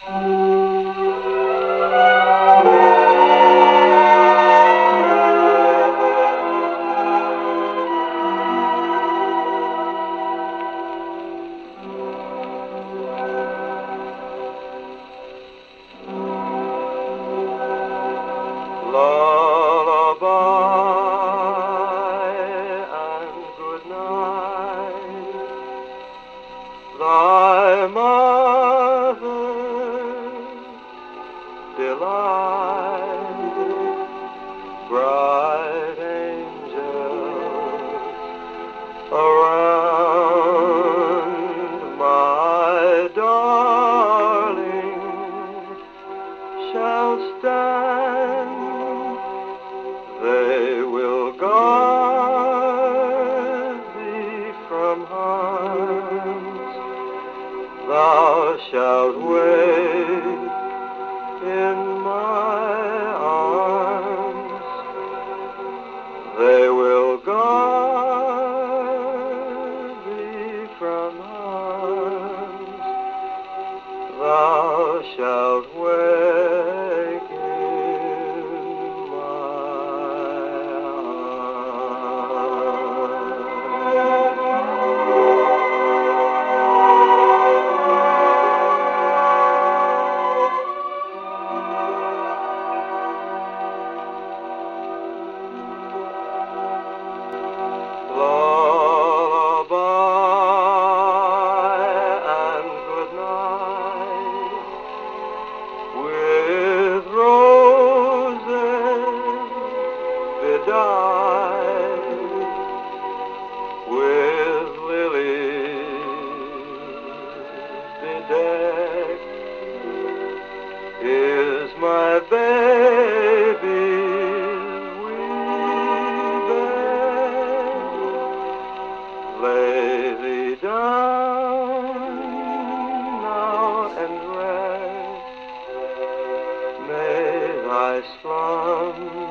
Lullaby and good night, thy mother's delight, bright angels around my darling shall stand. They will guard thee from harms. Thou shalt wake in my arms. They will guard thee from harms. Thou shalt wake in my lullaby and good night, with roses bedight, with lilies bedecked, is my baby's wee bed. Lay thee down now and rest. May thy slumber